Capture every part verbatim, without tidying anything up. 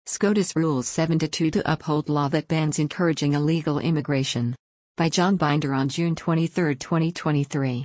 SCOTUS rules seven to two to uphold law that bans encouraging illegal immigration. By John Binder on June twenty-third, twenty twenty-three.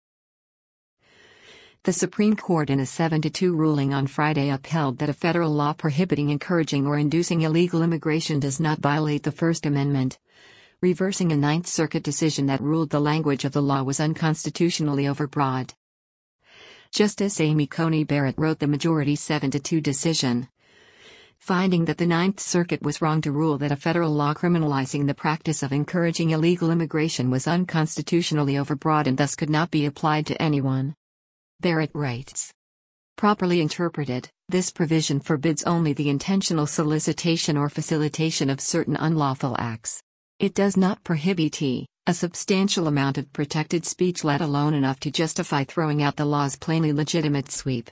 The Supreme Court in a seven to two ruling on Friday upheld that a federal law prohibiting encouraging or inducing illegal immigration does not violate the First Amendment, reversing a Ninth Circuit decision that ruled the language of the law was unconstitutionally overbroad. Justice Amy Coney Barrett wrote the majority seven to two decision, finding that the Ninth Circuit was wrong to rule that a federal law criminalizing the practice of encouraging illegal immigration was unconstitutionally overbroad and thus could not be applied to anyone. Barrett writes, properly interpreted, this provision forbids only the intentional solicitation or facilitation of certain unlawful acts. It does not prohibit a substantial amount of protected speech, let alone enough to justify throwing out the law's plainly legitimate sweep.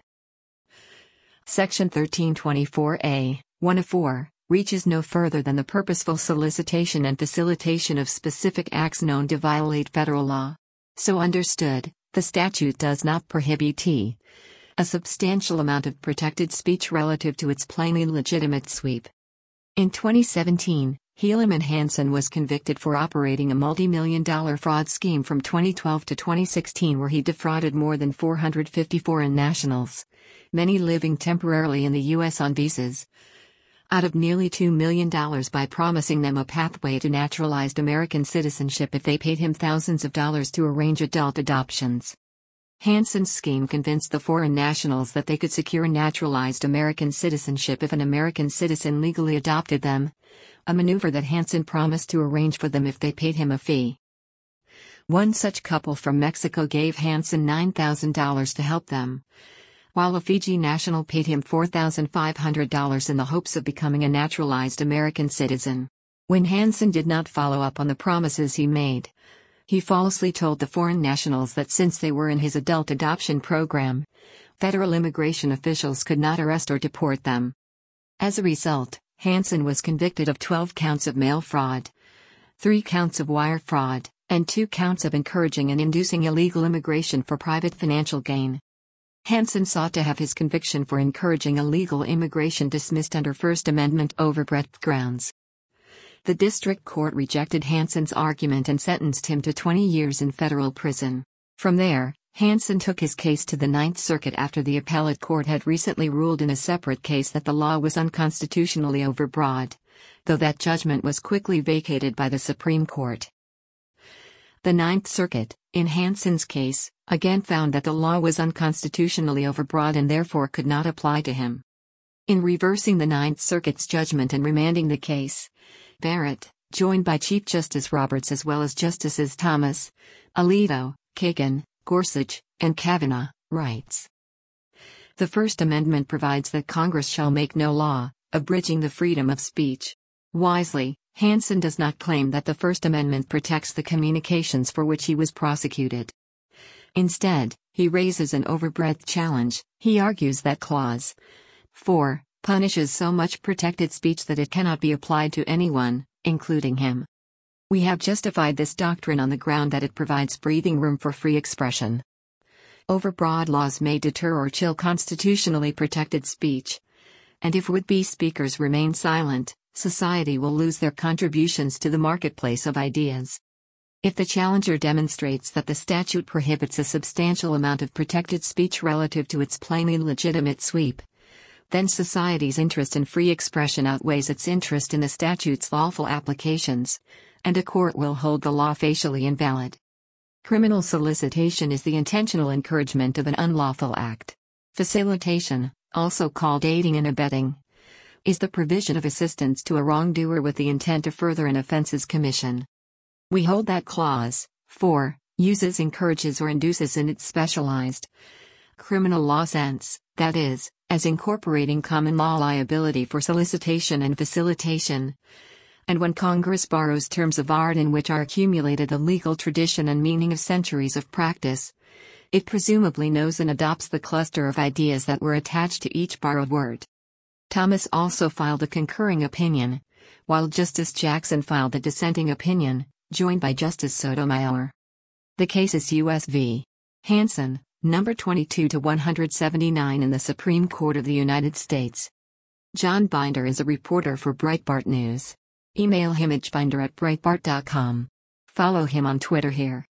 Section thirteen twenty-four A, one of four, reaches no further than the purposeful solicitation and facilitation of specific acts known to violate federal law. So understood, the statute does not prohibit a substantial amount of protected speech relative to its plainly legitimate sweep. In twenty seventeen, Helaman Hansen was convicted for operating a multi-million dollar fraud scheme from twenty twelve to twenty sixteen where he defrauded more than four hundred fifty foreign nationals, many living temporarily in the U S on visas, out of nearly two million dollars by promising them a pathway to naturalized American citizenship if they paid him thousands of dollars to arrange adult adoptions. Hansen's scheme convinced the foreign nationals that they could secure naturalized American citizenship if an American citizen legally adopted them, a maneuver that Hansen promised to arrange for them if they paid him a fee. One such couple from Mexico gave Hansen nine thousand dollars to help them, while a Fiji national paid him four thousand five hundred dollars in the hopes of becoming a naturalized American citizen. When Hansen did not follow up on the promises he made, he falsely told the foreign nationals that since they were in his adult adoption program, federal immigration officials could not arrest or deport them. As a result, Hansen was convicted of twelve counts of mail fraud, three counts of wire fraud, and two counts of encouraging and inducing illegal immigration for private financial gain. Hansen sought to have his conviction for encouraging illegal immigration dismissed under First Amendment overbreadth grounds. The district court rejected Hansen's argument and sentenced him to twenty years in federal prison. From there, Hansen took his case to the Ninth Circuit after the appellate court had recently ruled in a separate case that the law was unconstitutionally overbroad, though that judgment was quickly vacated by the Supreme Court. The Ninth Circuit, in Hansen's case, again found that the law was unconstitutionally overbroad and therefore could not apply to him. In reversing the Ninth Circuit's judgment and remanding the case, Barrett, joined by Chief Justice Roberts as well as Justices Thomas, Alito, Kagan, Gorsuch, and Kavanaugh, writes, the First Amendment provides that Congress shall make no law abridging the freedom of speech. Wisely, Hansen does not claim that the First Amendment protects the communications for which he was prosecuted. Instead, he raises an overbreadth challenge. He argues that Clause four punishes so much protected speech that it cannot be applied to anyone, including him. We have justified this doctrine on the ground that it provides breathing room for free expression. Overbroad laws may deter or chill constitutionally protected speech, and if would-be speakers remain silent, society will lose their contributions to the marketplace of ideas. If the challenger demonstrates that the statute prohibits a substantial amount of protected speech relative to its plainly legitimate sweep, then society's interest in free expression outweighs its interest in the statute's lawful applications, and a court will hold the law facially invalid. Criminal solicitation is the intentional encouragement of an unlawful act. Facilitation, also called aiding and abetting, is the provision of assistance to a wrongdoer with the intent to further an offense's commission. We hold that Clause four uses encourages or induces in its specialized criminal law sense, that is, as incorporating common law liability for solicitation and facilitation. And when Congress borrows terms of art in which are accumulated the legal tradition and meaning of centuries of practice, it presumably knows and adopts the cluster of ideas that were attached to each borrowed word. Thomas also filed a concurring opinion, while Justice Jackson filed a dissenting opinion, joined by Justice Sotomayor. The case is U S v. Hansen, number twenty-two to one seventy-nine in the Supreme Court of the United States. John Binder is a reporter for Breitbart News. Email him at binder at breitbart dot com. Follow him on Twitter here.